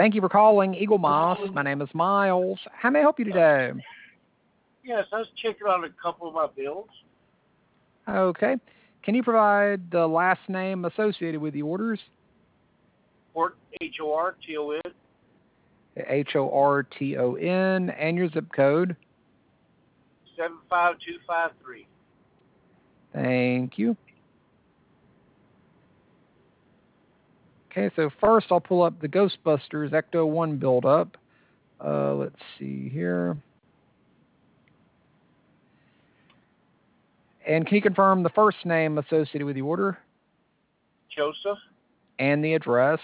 Thank you for calling Eagle Moss. My name is Miles. How may I help you today? Yes, I was checking on a couple of my bills. Okay. Can you provide the last name associated with the orders? Port HORTON HORTON and your zip code. 75253. Thank you. Okay, so first I'll pull up the Ghostbusters Ecto 1 build-up. Let's see here. And can you confirm the first name associated with the order? Joseph. And the address?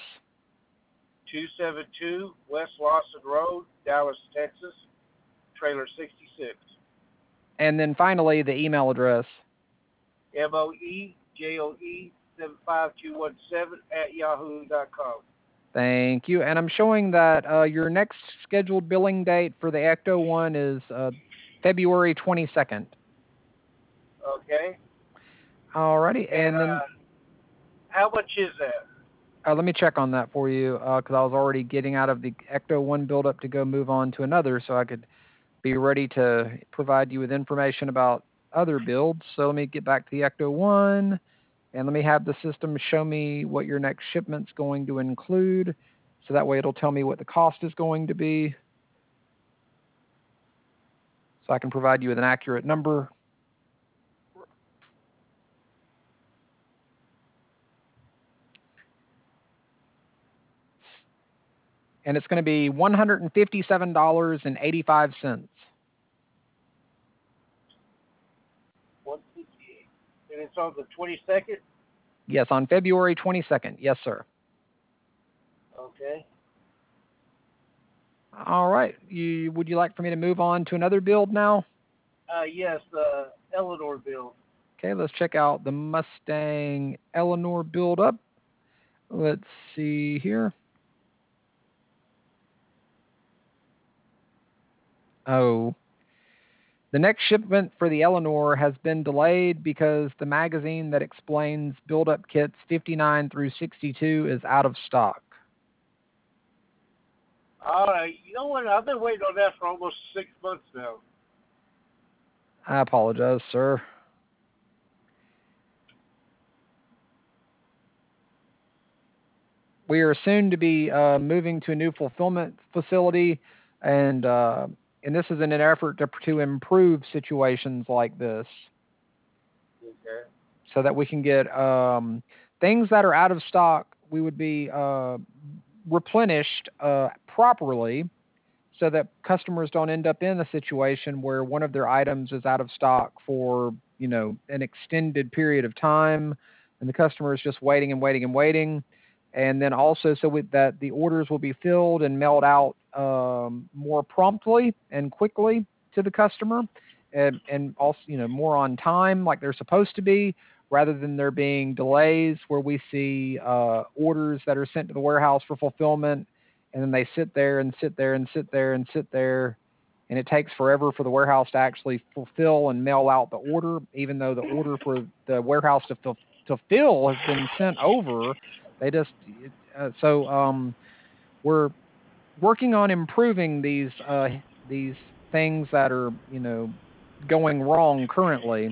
272 West Lawson Road, Dallas, Texas. Trailer 66. And then finally, the email address? MOEJOE75217 @ yahoo.com. Thank you. And I'm showing that your next scheduled billing date for the Ecto 1 is February 22nd. Okay. Alrighty. And then how much is that? let me check on that for you because I was already getting out of the Ecto 1 buildup to go move on to another so I could be ready to provide you with information about other builds. So let me get back to the Ecto 1 and let me have the system show me what your next shipment's going to include. So that way it'll tell me what the cost is going to be. So I can provide you with an accurate number. And it's going to be $157.85. And it's on the 22nd? Yes, on February 22nd. Yes, sir. Okay. All right. Would you like for me to move on to another build now? Yes, the Eleanor build. Okay, let's check out the Mustang Eleanor build up. Let's see here. Oh, the next shipment for the Eleanor has been delayed because the magazine that explains build-up kits 59 through 62 is out of stock. All right. You know what? I've been waiting on that for almost 6 months now. I apologize, sir. We are soon to be moving to a new fulfillment facility, and this is in an effort to improve situations like this. Okay. So that we can get things that are out of stock, we would be replenished properly so that customers don't end up in a situation where one of their items is out of stock for, an extended period of time and the customer is just waiting and waiting and waiting. And then also that the orders will be filled and mailed out more promptly and quickly to the customer and also, more on time like they're supposed to be, rather than there being delays where we see orders that are sent to the warehouse for fulfillment, and then they sit there and sit there and sit there and sit there, and it takes forever for the warehouse to actually fulfill and mail out the order, even though the order for the warehouse to fill has been sent over. They just we're working on improving these things that are going wrong currently.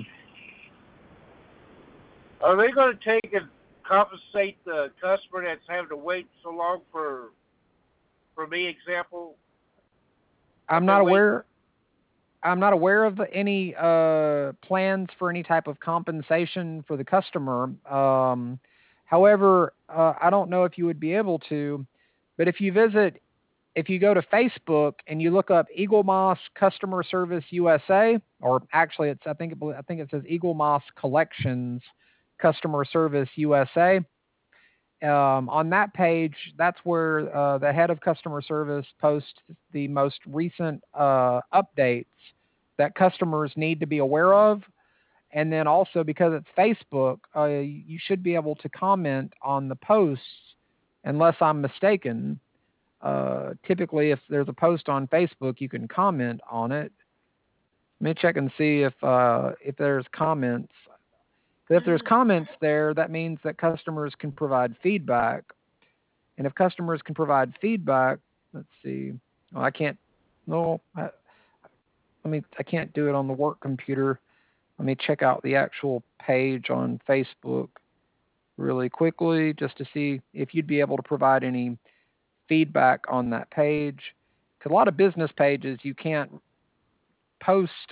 Are they going to take and compensate the customer that's having to wait so long for me, example? I'm not aware of any plans for any type of compensation for the customer. However, I don't know if you would be able to, but if you go to Facebook and you look up Eagle Moss Customer Service USA, or actually I think it says Eagle Moss Collections Customer Service USA. On that page, that's where the head of customer service posts the most recent updates that customers need to be aware of. And then also, because it's Facebook, you should be able to comment on the posts, unless I'm mistaken. Typically, if there's a post on Facebook, you can comment on it. Let me check and see if there's comments. If there's comments there, that means that customers can provide feedback. And if customers can provide feedback, let's see. Well, I can't. No, I can't do it on the work computer. Let me check out the actual page on Facebook really quickly just to see if you'd be able to provide any feedback on that page. Because a lot of business pages you can't post,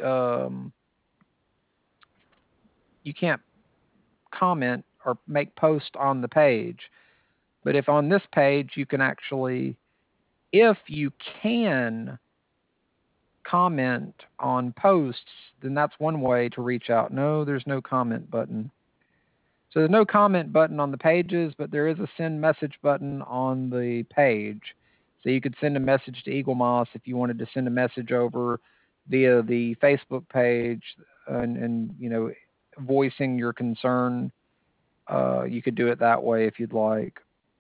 you can't comment or make posts on the page. But if on this page you can actually, if you can comment on posts, then that's one way to reach out. No, there's no comment button. So there's no comment button on the pages, but there is a send message button on the page. So you could send a message to Eaglemoss if you wanted to send a message over via the Facebook page and voicing your concern. You could do it that way if you'd like.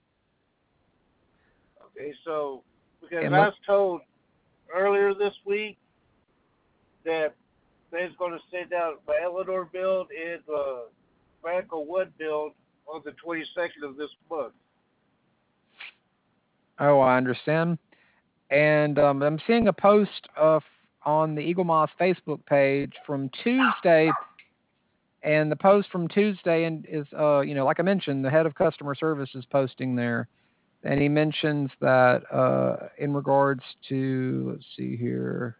Okay, so because And I look, was told earlier this week that they was going to send out my Eleanor build and the Echo Wood build on the 22nd of this month. oh, I understand. And I'm seeing a post on the Eaglemoss Facebook page from Tuesday. And the post from Tuesday is, like I mentioned, the head of customer service is posting there. And he mentions that in regards to, let's see here.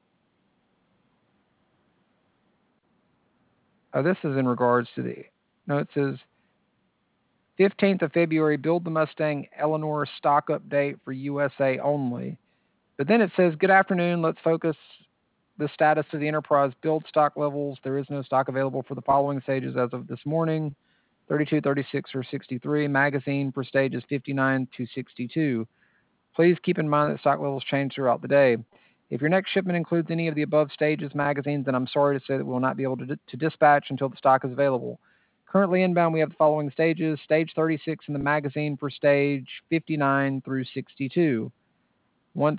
Oh, this is in regards to no, it says 15th of February, build the Mustang Eleanor stock update for USA only. But then it says, good afternoon, let's focus the status of the Enterprise build stock levels. There is no stock available for the following stages as of this morning. 32, 36, or 63. Magazine for stages 59 to 62. Please keep in mind that stock levels change throughout the day. If your next shipment includes any of the above stages magazines, then I'm sorry to say that we will not be able to dispatch until the stock is available. Currently inbound, we have the following stages. Stage 36 in the magazine for stage 59 through 62. Once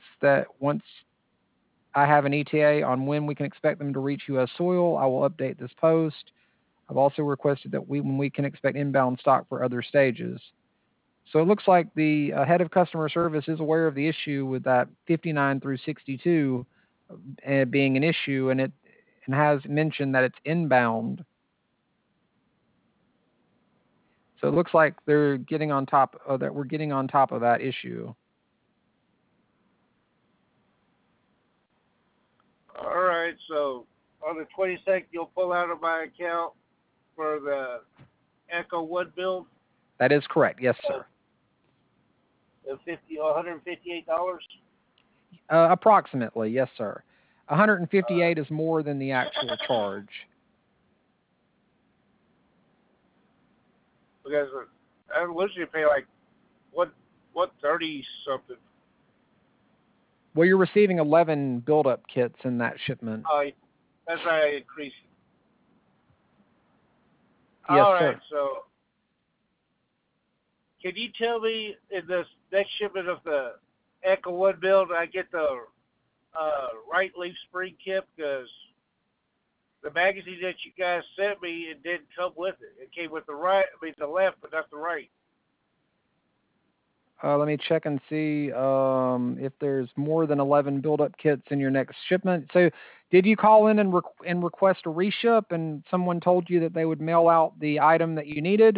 I have an ETA on when we can expect them to reach U.S. soil, I will update this post. I've also requested that when we can expect inbound stock for other stages. So it looks like the head of customer service is aware of the issue with that 59 through 62 being an issue, and has mentioned that it's inbound. So it looks like they're getting on top of that. We're getting on top of that issue. All right, so on the 22nd, you'll pull out of my account for the Echo Wood build. That is correct. Yes, sir. $158. Approximately, yes, sir. 158 is more than the actual charge. Because I literally pay like what 30 something. Well, you're receiving 11 build-up kits in that shipment. That's why I increased it. Yes, all sir. right, so can you tell me in this next shipment of the Echo Wood build, I get the right leaf spring kit? Because the magazine that you guys sent me, it didn't come with it. It came with the left, but not the right. Let me check and see if there's more than 11 build-up kits in your next shipment. So did you call in and request a reship, and someone told you that they would mail out the item that you needed?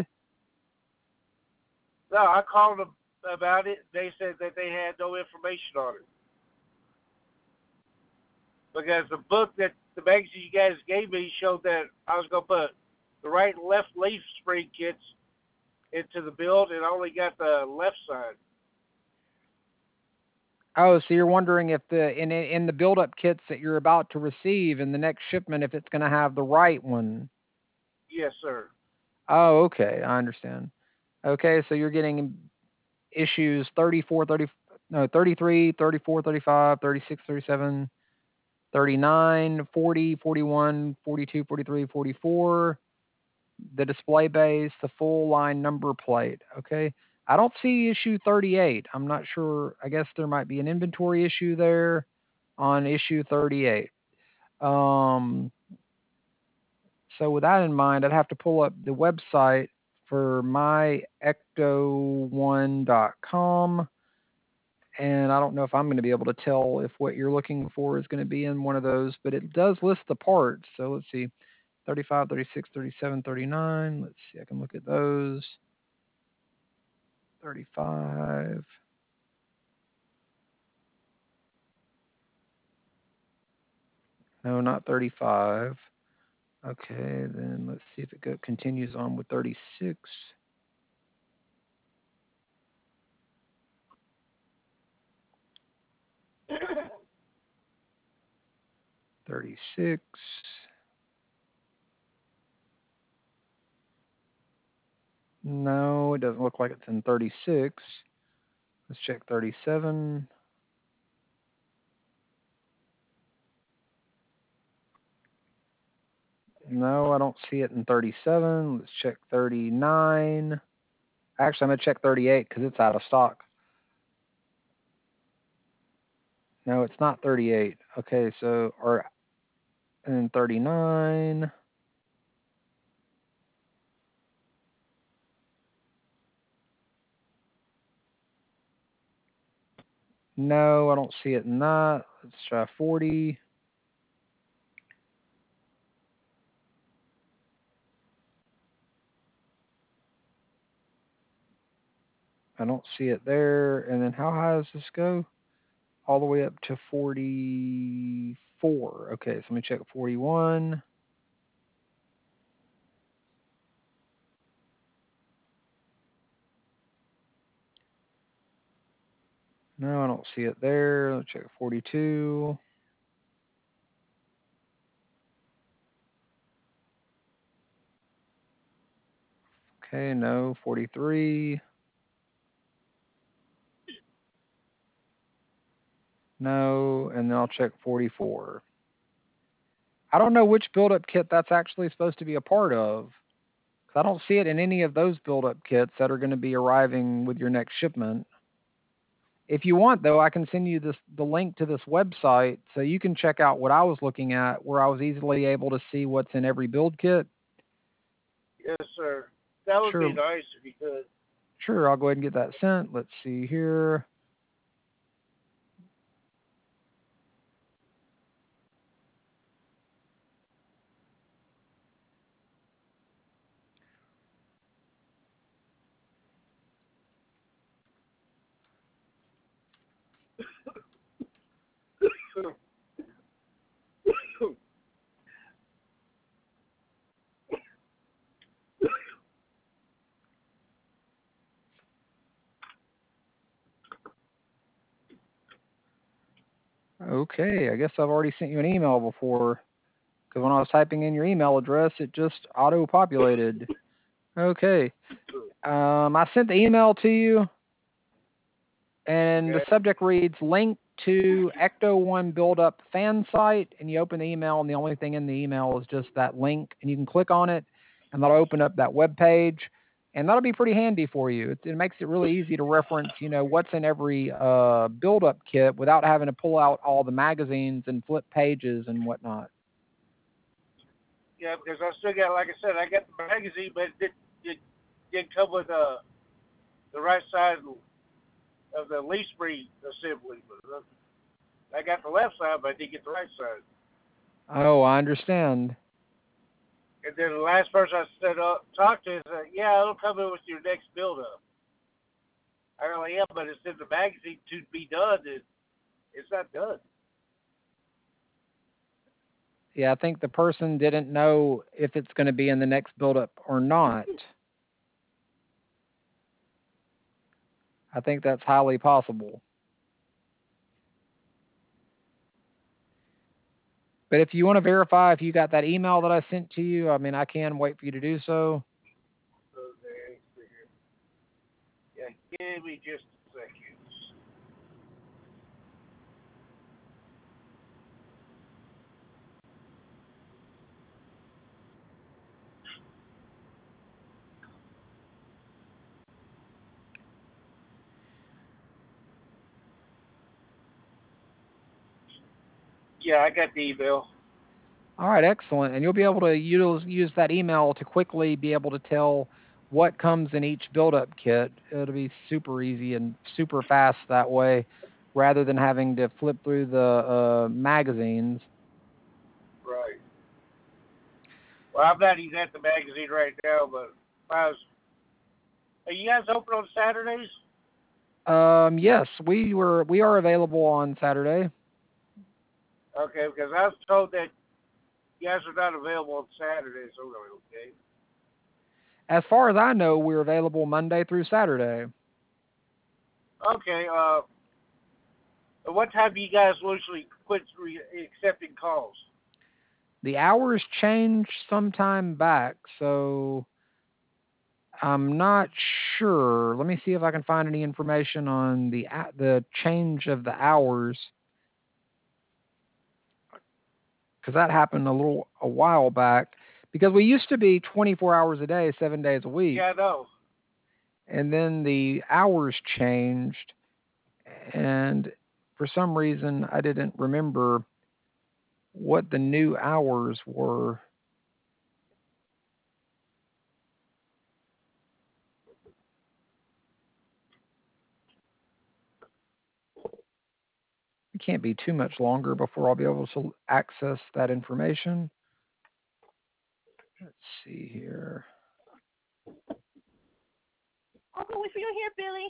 No, I called them about it. They said that they had no information on it. Because the book that the magazine you guys gave me showed that I was going to put the right and left leaf spring kits into the build, and I only got the left side. Oh, so you're wondering if in the build-up kits that you're about to receive in the next shipment, if it's going to have the right one? Yes, sir. Oh, okay, I understand. Okay, so you're getting issues 33, 34, 35, 36, 37, 39, 40, 41, 42, 43, 44, the display base, the full line number plate. Okay. I don't see issue 38. I'm not sure. I guess there might be an inventory issue there on issue 38. So with that in mind, I'd have to pull up the website for myecto1.com. And I don't know if I'm going to be able to tell if what you're looking for is going to be in one of those, but it does list the parts. So let's see, 35, 36, 37, 39. Let's see, I can look at those. 35. No, not 35. Okay, then let's see if it continues on with 36. 36. No, it doesn't look like it's in 36. Let's check 37. No, I don't see it in 37. Let's check 39. Actually, I'm going to check 38 because it's out of stock. No, it's not 38. Okay, so, and 39. No, I don't see it in that. Let's try 40. I don't see it there. And then how high does this go? All the way up to 44. Okay, so let me check 41. No, I don't see it there. Let's check 42. Okay, no, 43. No, and then I'll check 44. I don't know which build-up kit that's actually supposed to be a part of. 'Cause I don't see it in any of those build-up kits that are going to be arriving with your next shipment. If you want, though, I can send you the link to this website so you can check out what I was looking at, where I was easily able to see what's in every build kit. Yes, sir. That would Sure. be nice if you could. Sure, I'll go ahead and get that sent. Let's see here. Okay, I guess I've already sent you an email before, because when I was typing in your email address, it just auto-populated. Okay. I sent the email to you, and the subject reads, link to Ecto1 Build-Up fan site, and you open the email, and the only thing in the email is just that link, and you can click on it, and that'll open up that web page, and that'll be pretty handy for you. It makes it really easy to reference, what's in every build-up kit without having to pull out all the magazines and flip pages and whatnot. Yeah, because I still got, like I said, I got the magazine, but it didn't come with the right side of the leaf spring assembly. But I got the left side, but I didn't get the right side. Oh, I understand. And then the last person I talked to said, yeah, it'll come in with your next build-up. I go, yeah, but it's in the magazine to be done. It's not done. Yeah, I think the person didn't know if it's going to be in the next build-up or not. I think that's highly possible. But if you want to verify if you got that email that I sent to you, I mean, I can wait for you to do so. Okay. Yeah, give me just a second. Yeah, I got the email. All right, excellent. And you'll be able to use that email to quickly be able to tell what comes in each build-up kit. It'll be super easy and super fast that way, rather than having to flip through the magazines. Right. Well, I'm not even at the magazine right now, but if I was, are you guys open on Saturdays? Yes, we are available on Saturday. Okay, because I was told that you guys are not available on Saturdays. So really, okay. As far as I know, we're available Monday through Saturday. Okay. At what time do you guys usually quit accepting calls? The hours changed some time back, so I'm not sure. Let me see if I can find any information on the change of the hours, because that happened a while back. Because we used to be 24 hours a day, 7 days a week, Yeah, I know. and then the hours changed, and for some reason I didn't remember what the new hours were. It can't be too much longer before I'll be able to access that information. Let's see here. Uncle, if you're here, Billy.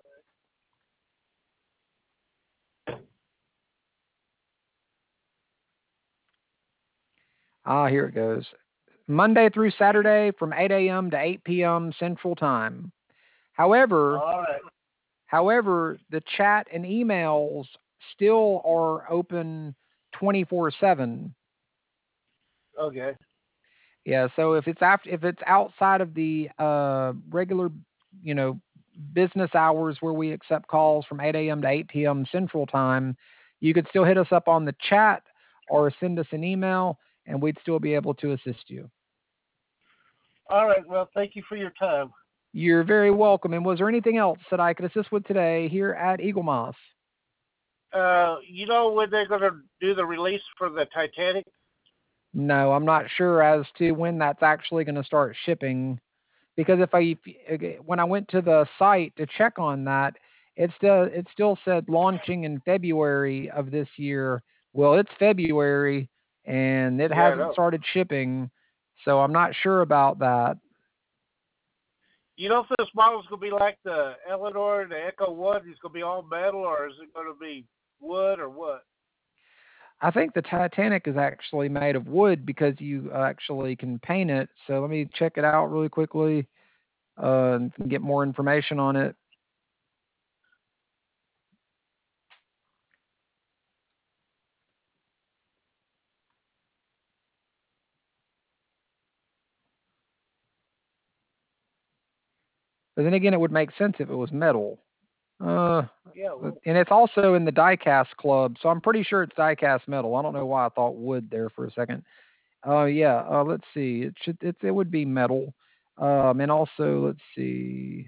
Ah, here it goes. Monday through Saturday from 8 a.m. to 8 p.m. Central Time. However, All right. however, the chat and emails still are open 24/7. Okay. Yeah, so if it's outside of the regular, you know, business hours where we accept calls from 8 a.m. to 8 p.m. Central Time, you could still hit us up on the chat or send us an email, and we'd still be able to assist you. All right. Well, thank you for your time. You're very welcome. And was there anything else that I could assist with today here at Eagle Moss? You know when they're going to do the release for the Titanic? No, I'm not sure as to when that's actually going to start shipping. Because when I went to the site to check on that, it still said launching in February of this year. Well, it's February and it Yeah, I hasn't know. started shipping, so I'm not sure about that. You know if this model's going to be like the Eleanor, the Echo One, it's going to be all metal, or is it going to be wood, or what? I think the Titanic is actually made of wood because you actually can paint it. So let me check it out really quickly and get more information on it. But then again, it would make sense if it was metal. Uh, Yeah. Well, and it's also in the diecast club, so I'm pretty sure it's diecast metal. I don't know why I thought wood there for a second. Yeah. Let's see. It would be metal. And also let's see.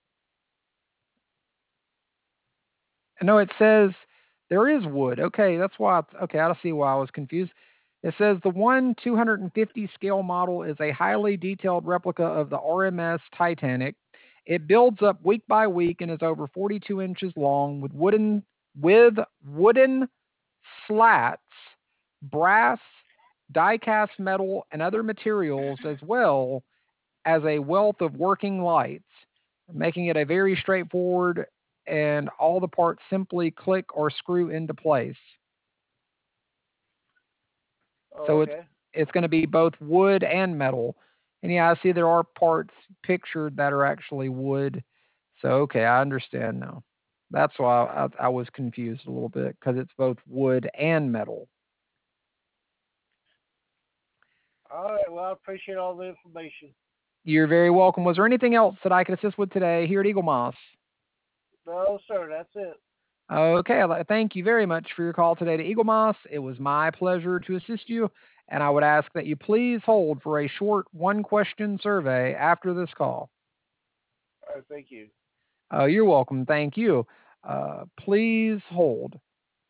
No, it says there is wood. Okay, that's why. Okay, I see why I was confused. It says the 250 scale model is a highly detailed replica of the RMS Titanic. It builds up week by week and is over 42 inches long with wooden slats, brass, die-cast metal, and other materials, as well as a wealth of working lights, making it a very straightforward and all the parts simply click or screw into place. oh, So okay. it's going to be both wood and metal. And yeah, I see there are parts pictured that are actually wood. So okay, I understand now. That's why I was confused a little bit because it's both wood and metal. All right. Well, I appreciate all the information. You're very welcome. Was there anything else that I could assist with today here at Eagle Moss? No, sir. That's it. Okay, thank you very much for your call today to Eagle Moss. It was my pleasure to assist you, and I would ask that you please hold for a short one-question survey after this call. All right. Thank you. You're welcome. Thank you. Please hold.